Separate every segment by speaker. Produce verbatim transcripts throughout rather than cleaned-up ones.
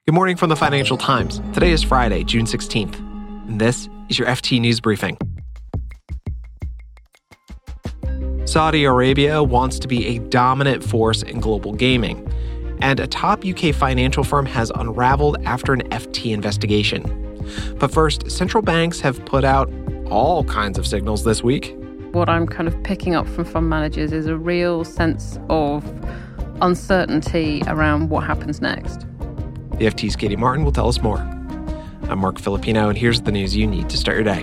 Speaker 1: Good morning from the Financial Times. Today is Friday, June sixteenth, and this is your F T News Briefing. Saudi Arabia wants to be a dominant force in global gaming, and a top U K financial firm has unraveled after an F T investigation. But first, central banks have put out all kinds of signals this week.
Speaker 2: What I'm kind of picking up from fund managers is a real sense of uncertainty around what happens next.
Speaker 1: The F T's Katie Martin will tell us more. I'm Mark Filipino, and here's the news you need to start your day.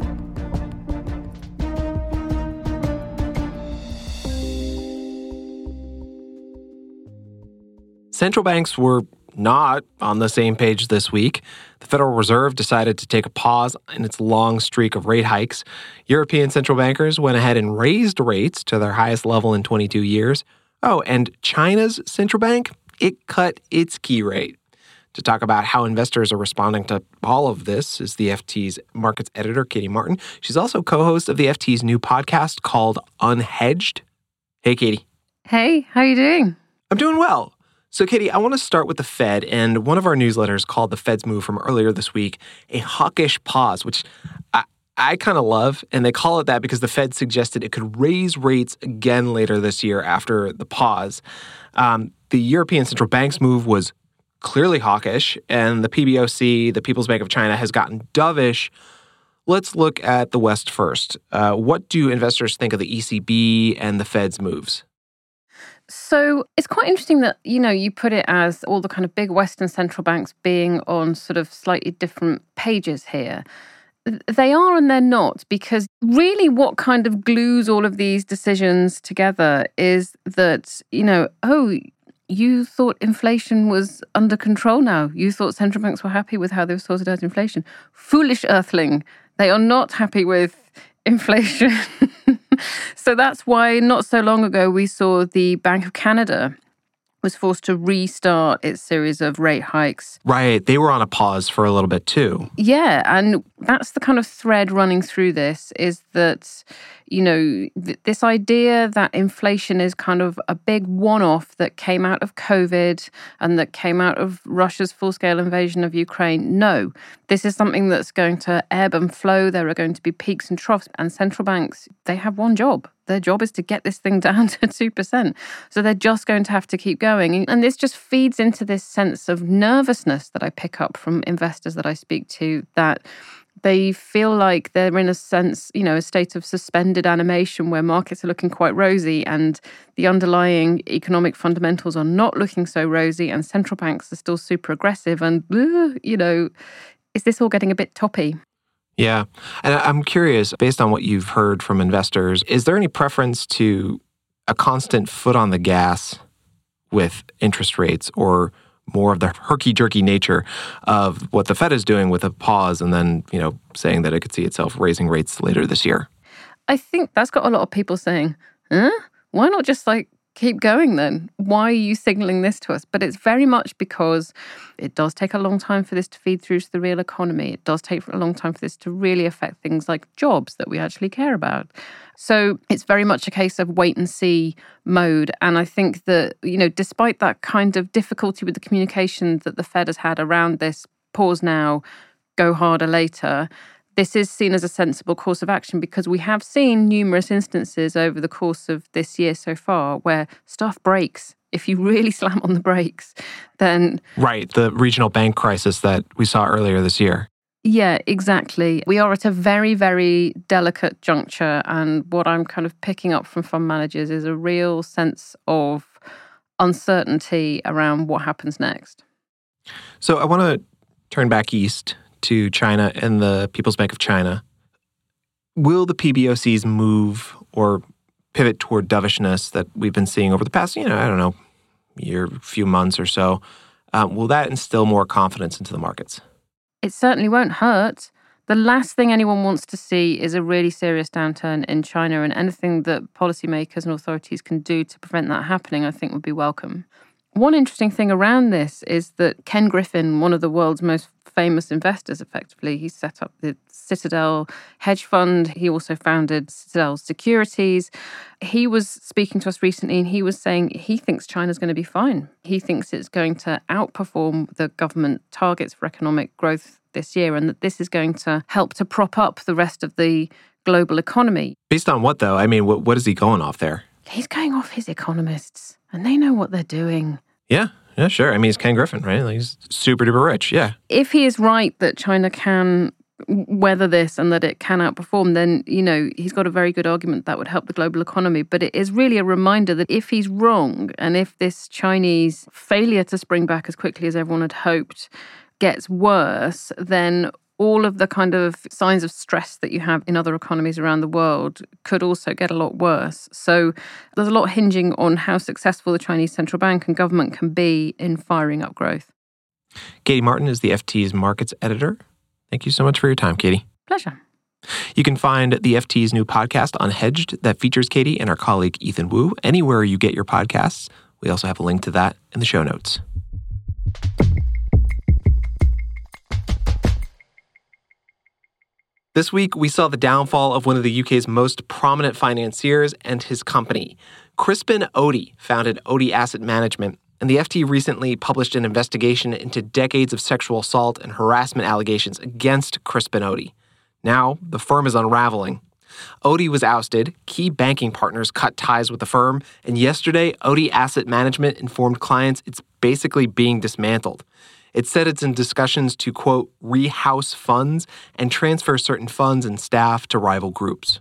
Speaker 1: Central banks were not on the same page this week. The Federal Reserve decided to take a pause in its long streak of rate hikes. European central bankers went ahead and raised rates to their highest level in twenty-two years. Oh, and China's central bank, it cut its key rate. To talk about how investors are responding to all of this is the F T's markets editor, Katie Martin. She's also co-host of the F T's new podcast called Unhedged. Hey, Katie.
Speaker 2: Hey, how are you doing?
Speaker 1: I'm doing well. So, Katie, I want to start with the Fed, and one of our newsletters called the Fed's move from earlier this week a hawkish pause, which I, I kind of love, and they call it that because the Fed suggested it could raise rates again later this year after the pause. Um, the European Central Bank's move was clearly hawkish, and the P B O C, the People's Bank of China, has gotten dovish. Let's look at the West first. Uh, what do investors think of the E C B and the Fed's moves?
Speaker 2: So it's quite interesting that, you know, you put it as all the kind of big Western central banks being on sort of slightly different pages here. They are and they're not, because really what kind of glues all of these decisions together is that, you know, oh, you thought inflation was under control now. You thought central banks were happy with how they've sorted out inflation. Foolish earthling. They are not happy with inflation. So that's why not so long ago we saw the Bank of Canada was forced to restart its series of rate hikes.
Speaker 1: Right. They were on a pause for a little bit too.
Speaker 2: Yeah. And that's the kind of thread running through this is that, you know, th- this idea that inflation is kind of a big one-off that came out of COVID and that came out of Russia's full-scale invasion of Ukraine. No, this is something that's going to ebb and flow. There are going to be peaks and troughs. And central banks, they have one job. Their job is to get this thing down to two percent. So they're just going to have to keep going. And this just feeds into this sense of nervousness that I pick up from investors that I speak to, that they feel like they're in a sense, you know, a state of suspended animation where markets are looking quite rosy and the underlying economic fundamentals are not looking so rosy and central banks are still super aggressive. And, you know, is this all getting a bit toppy?
Speaker 1: Yeah. And I'm curious, based on what you've heard from investors, is there any preference to a constant foot on the gas with interest rates or more of the herky-jerky nature of what the Fed is doing with a pause and then, you know, saying that it could see itself raising rates later this year?
Speaker 2: I think that's got a lot of people saying, huh? Why not just like keep going then? Why are you signaling this to us? But it's very much because it does take a long time for this to feed through to the real economy. It does take a long time for this to really affect things like jobs that we actually care about. So it's very much a case of wait and see mode. And I think that, you know, despite that kind of difficulty with the communication that the Fed has had around this pause now, go harder later, this is seen as a sensible course of action because we have seen numerous instances over the course of this year so far where stuff breaks. If you really slam on the brakes, then...
Speaker 1: Right, the regional bank crisis that we saw earlier this year.
Speaker 2: Yeah, exactly. We are at a very, very delicate juncture, and what I'm kind of picking up from fund managers is a real sense of uncertainty around what happens next.
Speaker 1: So I want to turn back east to China and the People's Bank of China. Will the P B O C's move or pivot toward dovishness that we've been seeing over the past, you know, I don't know, year, few months or so, um, will that instill more confidence into the markets?
Speaker 2: It certainly won't hurt. The last thing anyone wants to see is a really serious downturn in China, and anything that policymakers and authorities can do to prevent that happening, I think, would be welcome. One interesting thing around this is that Ken Griffin, one of the world's most famous investors, effectively, he set up the Citadel hedge fund. He also founded Citadel Securities. He was speaking to us recently and he was saying he thinks China's going to be fine. He thinks it's going to outperform the government targets for economic growth this year and that this is going to help to prop up the rest of the global economy.
Speaker 1: Based on what, though? I mean, what, what is he going off there?
Speaker 2: He's going off his economists and they know what they're doing.
Speaker 1: Yeah, yeah, sure. I mean, he's Ken Griffin, right? Like, he's super duper rich, yeah.
Speaker 2: If he is right that China can weather this and that it can outperform, then, you know, he's got a very good argument that would help the global economy. But it is really a reminder that if he's wrong and if this Chinese failure to spring back as quickly as everyone had hoped gets worse, then all of the kind of signs of stress that you have in other economies around the world could also get a lot worse. So there's a lot hinging on how successful the Chinese central bank and government can be in firing up growth.
Speaker 1: Katie Martin is the F T's markets editor. Thank you so much for your time, Katie.
Speaker 2: Pleasure.
Speaker 1: You can find the F T's new podcast, Unhedged, that features Katie and our colleague Ethan Wu anywhere you get your podcasts. We also have a link to that in the show notes. This week, we saw the downfall of one of the U K's most prominent financiers and his company. Crispin Odey founded Odey Asset Management, and the F T recently published an investigation into decades of sexual assault and harassment allegations against Crispin Odey. Now, the firm is unraveling. Odey was ousted, key banking partners cut ties with the firm, and yesterday, Odey Asset Management informed clients it's basically being dismantled. It said it's in discussions to, quote, rehouse funds and transfer certain funds and staff to rival groups.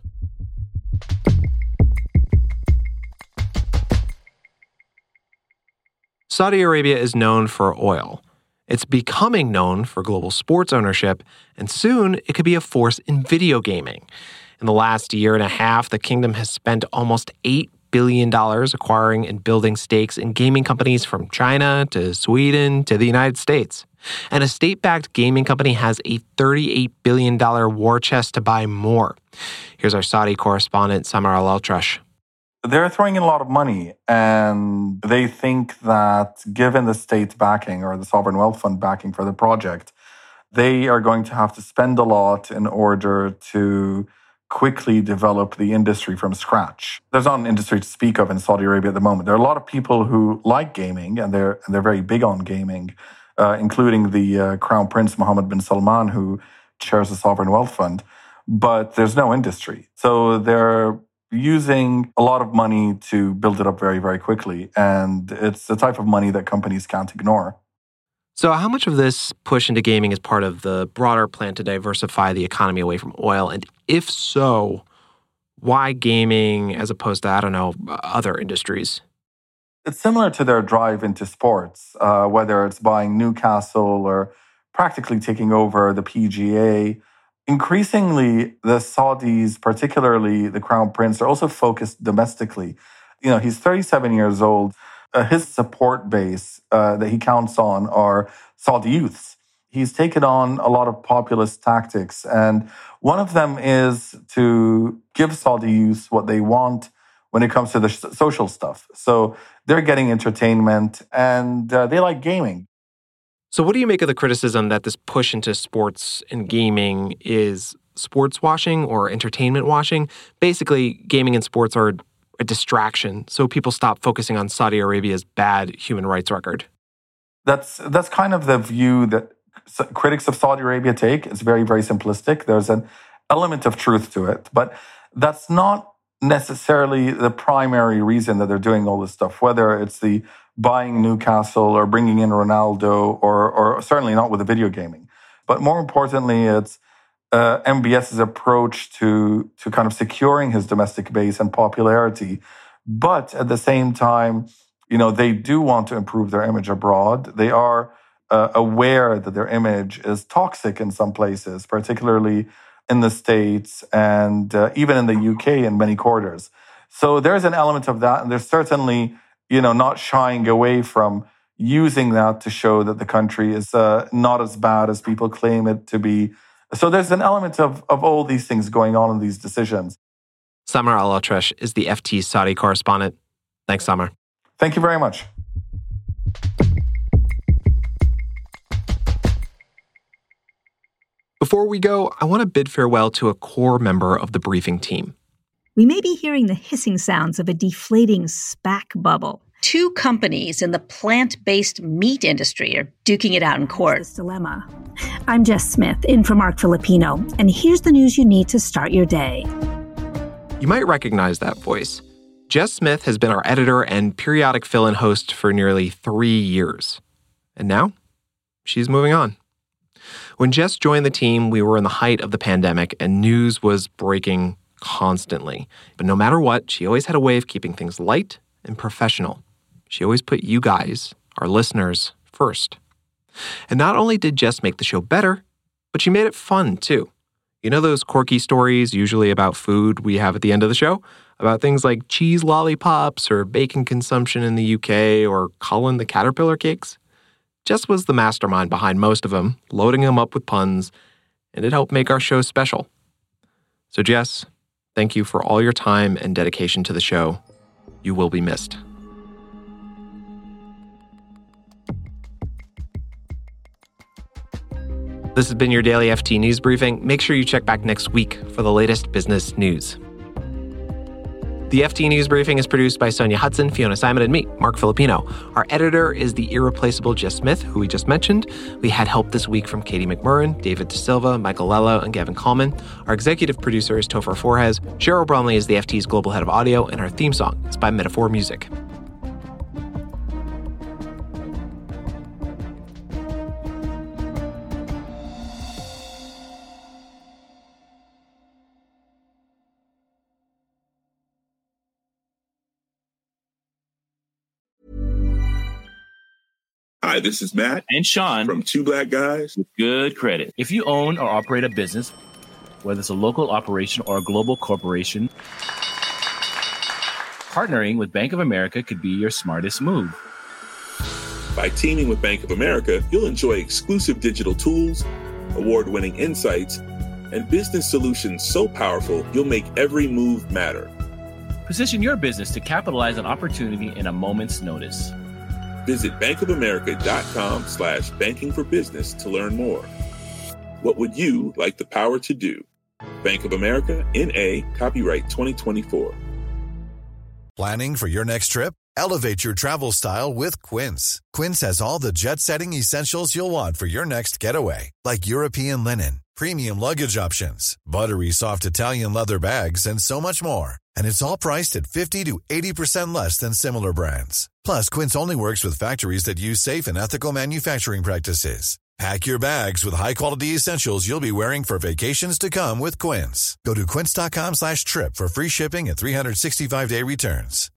Speaker 1: Saudi Arabia is known for oil. It's becoming known for global sports ownership, and soon it could be a force in video gaming. In the last year and a half, the kingdom has spent almost eight billion dollars acquiring and building stakes in gaming companies from China to Sweden to the United States. And a state-backed gaming company has a thirty-eight billion dollars war chest to buy more. Here's our Saudi correspondent, Samar Al-Altrash.
Speaker 3: They're throwing in a lot of money, and they think that given the state backing or the sovereign wealth fund backing for the project, they are going to have to spend a lot in order to quickly develop the industry from scratch. There's not an industry to speak of in Saudi Arabia at the moment. There are a lot of people who like gaming, and they're and they're very big on gaming, uh, including the uh, Crown Prince Mohammed bin Salman, who chairs the Sovereign Wealth Fund. But there's no industry. So they're using a lot of money to build it up very, very quickly. And it's the type of money that companies can't ignore.
Speaker 1: So how much of this push into gaming is part of the broader plan to diversify the economy away from oil? And if so, why gaming as opposed to, I don't know, other industries?
Speaker 3: It's similar to their drive into sports, uh, whether it's buying Newcastle or practically taking over the P G A. Increasingly, the Saudis, particularly the Crown Prince, are also focused domestically. You know, he's thirty-seven years old. Uh, his support base uh, that he counts on are Saudi youths. He's taken on a lot of populist tactics, and one of them is to give Saudi youths what they want when it comes to the sh- social stuff. So they're getting entertainment, and uh, they like gaming.
Speaker 1: So what do you make of the criticism that this push into sports and gaming is sports washing or entertainment washing? Basically, gaming and sports are a distraction, so people stop focusing on Saudi Arabia's bad human rights record.
Speaker 3: That's that's kind of the view that critics of Saudi Arabia take. It's very, very simplistic. There's an element of truth to it, but that's not necessarily the primary reason that they're doing all this stuff, whether it's the buying Newcastle or bringing in Ronaldo or, or certainly not with the video gaming. But more importantly, it's Uh, MBS's approach to to kind of securing his domestic base and popularity, but at the same time, you know, they do want to improve their image abroad. They are uh, aware that their image is toxic in some places, particularly in the States and uh, even in the U K in many quarters. So there's an element of that, and they're certainly, you know, not shying away from using that to show that the country is uh, not as bad as people claim it to be. So there's an element of, of all these things going on in these decisions.
Speaker 1: Samar Al-Atresh is the F T's Saudi correspondent. Thanks, Samar.
Speaker 3: Thank you very much.
Speaker 1: Before we go, I want to bid farewell to a core member of the briefing team.
Speaker 4: We may be hearing the hissing sounds of a deflating SPAC bubble.
Speaker 5: Two companies in the plant-based meat industry are duking it out in court.
Speaker 4: This dilemma. I'm Jess Smith, in for Mark Filipino, and here's the news you need to start your day.
Speaker 1: You might recognize that voice. Jess Smith has been our editor and periodic fill-in host for nearly three years. And now, she's moving on. When Jess joined the team, we were in the height of the pandemic and news was breaking constantly. But no matter what, she always had a way of keeping things light and professional. She always put you guys, our listeners, first. And not only did Jess make the show better, but she made it fun too. You know those quirky stories, usually about food, we have at the end of the show? About things like cheese lollipops or bacon consumption in the U K or Colin the Caterpillar cakes? Jess was the mastermind behind most of them, loading them up with puns, and it helped make our show special. So Jess, thank you for all your time and dedication to the show. You will be missed. This has been your Daily F T News Briefing. Make sure you check back next week for the latest business news. The F T News Briefing is produced by Sonia Hudson, Fiona Simon, and me, Mark Filipino. Our editor is the irreplaceable Jess Smith, who we just mentioned. We had help this week from Katie McMurran, David De Silva, Michael Lello, and Gavin Coleman. Our executive producer is Topher Forhez. Cheryl Bromley is the F T's global head of audio, and our theme song is by Metaphor Music.
Speaker 6: Hi, this is Matt
Speaker 7: and Sean
Speaker 6: from Two Black Guys
Speaker 7: with Good Credit. If you own or operate a business, whether it's a local operation or a global corporation, partnering with Bank of America could be your smartest move.
Speaker 6: By teaming with Bank of America, you'll enjoy exclusive digital tools, award-winning insights, and business solutions so powerful you'll make every move matter.
Speaker 7: Position your business to capitalize on opportunity in a moment's notice.
Speaker 6: Visit bankofamerica.com slash banking for business to learn more. What would you like the power to do? Bank of America, N A, copyright twenty twenty-four.
Speaker 8: Planning for your next trip? Elevate your travel style with Quince. Quince has all the jet-setting essentials you'll want for your next getaway, like European linen, premium luggage options, buttery soft Italian leather bags, and so much more. And it's all priced at fifty to eighty percent less than similar brands. Plus, Quince only works with factories that use safe and ethical manufacturing practices. Pack your bags with high-quality essentials you'll be wearing for vacations to come with Quince. Go to quince.com slash trip for free shipping and three sixty-five day returns.